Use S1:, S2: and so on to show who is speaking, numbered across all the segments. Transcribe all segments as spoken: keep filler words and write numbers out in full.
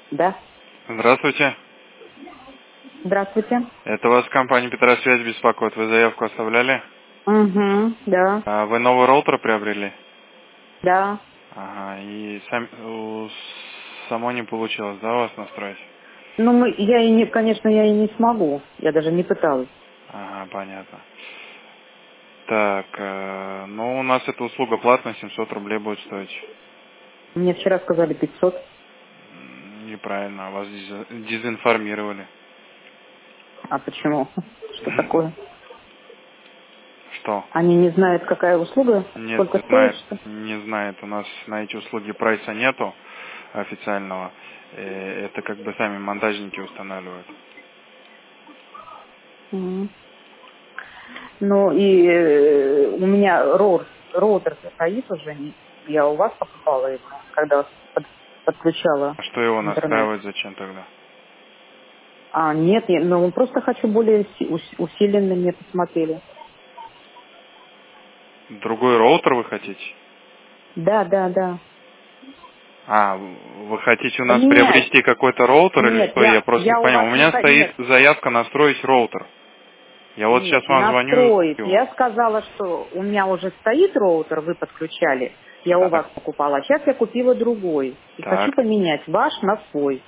S1: Да.
S2: Здравствуйте.
S1: Здравствуйте.
S2: Это вас компания Петросвязь беспокоит. Вы заявку оставляли?
S1: Угу, да.
S2: А вы новый роутер приобрели?
S1: Да.
S2: Ага, и сам, у- само не получилось, да, у вас настроить?
S1: Ну, мы, я и не, конечно, я и не смогу. Я даже не пыталась.
S2: Ага, понятно. Так, э, ну у нас эта услуга платная, семьсот рублей будет стоить.
S1: Мне вчера сказали пятьсот.
S2: М, Неправильно, вас дез- дезинформировали.
S1: А почему? Что такое?
S2: Что?
S1: Они не знают, какая услуга,
S2: Нет,
S1: сколько
S2: не
S1: стоит,
S2: знает,
S1: что?
S2: не знает. У нас на эти услуги прайса нету официального. Э, Это как бы сами монтажники устанавливают.
S1: Мгм. Ну, и э, у меня роут, роутер стоит уже. не- Я у вас покупала его, когда вас под- подключала
S2: А что его
S1: интернет.
S2: настраивать зачем тогда?
S1: А, нет, я, ну, просто хочу более си- ус- усиленно, мне посмотрели.
S2: Другой роутер вы хотите?
S1: Да, да, да.
S2: А, вы хотите у нас
S1: Поменять.
S2: приобрести какой-то роутер или
S1: Нет,
S2: что? Я
S1: я,
S2: просто не
S1: я у
S2: понял. У
S1: вас не
S2: меня
S1: хочу.
S2: стоит
S1: Нет,
S2: заявка настроить роутер. Я вот сейчас
S1: нет, не
S2: вам звоню.
S1: настроить. Я сказала, что у меня уже стоит роутер, вы подключали. Я у вас
S2: Так,
S1: покупала. А сейчас я купила другой. И хочу
S2: так.
S1: поменять ваш на свой.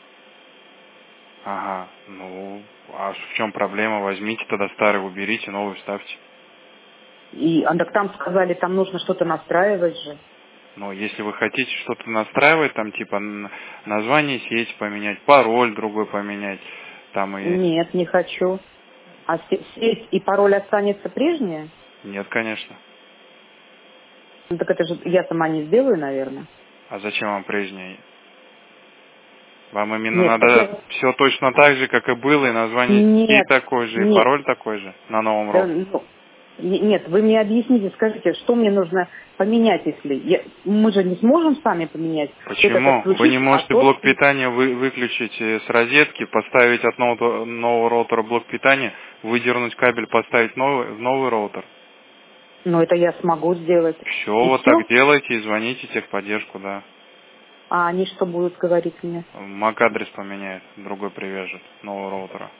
S2: Ага. Ну, а в чем проблема? Возьмите тогда старый, уберите, новый вставьте.
S1: И а так там сказали, там нужно что-то настраивать же.
S2: Но если вы хотите что-то настраивать, там типа н- название сети поменять, пароль другой поменять, там и...
S1: Нет, не хочу. А се- сеть и пароль останется прежние?
S2: Нет, конечно.
S1: Ну так это же я сама не сделаю, наверное.
S2: А зачем вам прежнее? Вам именно
S1: Нет, так
S2: надо
S1: я...
S2: все точно так же, как и было, и название сети
S1: Нет,
S2: такое же, и
S1: нет.
S2: пароль такой же на новом
S1: Да,
S2: роутере.
S1: ну, не- нет, вы мне объясните, скажите, что мне нужно поменять, если... я- мы же не сможем сами поменять. Этот
S2: Почему? Вы не
S1: отключить, а
S2: можете
S1: тот...
S2: блок питания вы, выключить э, с розетки, поставить от нового, нового роутера блок питания, выдернуть кабель, поставить новый, в новый роутер.
S1: Ну, это я смогу сделать.
S2: Все,
S1: И
S2: вот
S1: все?
S2: так делайте и звоните в техподдержку, да.
S1: А они что будут говорить мне?
S2: мак-адрес поменяет, другой привяжет, нового роутера.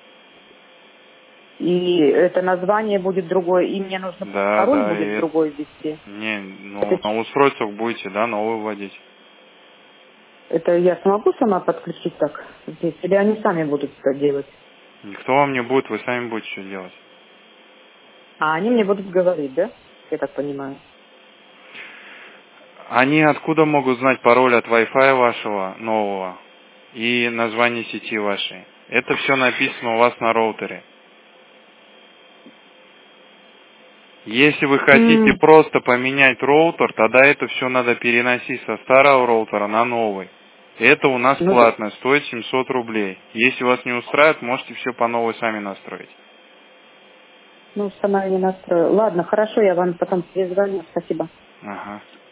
S1: И это название будет другое, и мне нужно
S2: Да,
S1: пароль
S2: да, и
S1: будет
S2: это...
S1: другой ввести.
S2: Не, ну,
S1: Это,
S2: на
S1: ч-
S2: устройствах будете, да, новый вводить.
S1: это я смогу сама подключить так здесь? Или они сами будут это делать?
S2: Никто вам не будет, вы сами будете все делать.
S1: А они мне будут говорить, да? Я так понимаю.
S2: Они откуда могут знать пароль от Wi-Fi вашего нового и название сети вашей? Это все написано у вас на роутере. Если вы хотите
S1: М,
S2: просто поменять роутер, тогда это все надо переносить со старого роутера на новый. Это у нас
S1: Ну,
S2: платно, стоит семьсот рублей. Если вас не устраивает, можете все по новой сами настроить.
S1: ну, сама я не настрою. Ладно, хорошо, я вам потом перезвоню. Спасибо.
S2: Ага.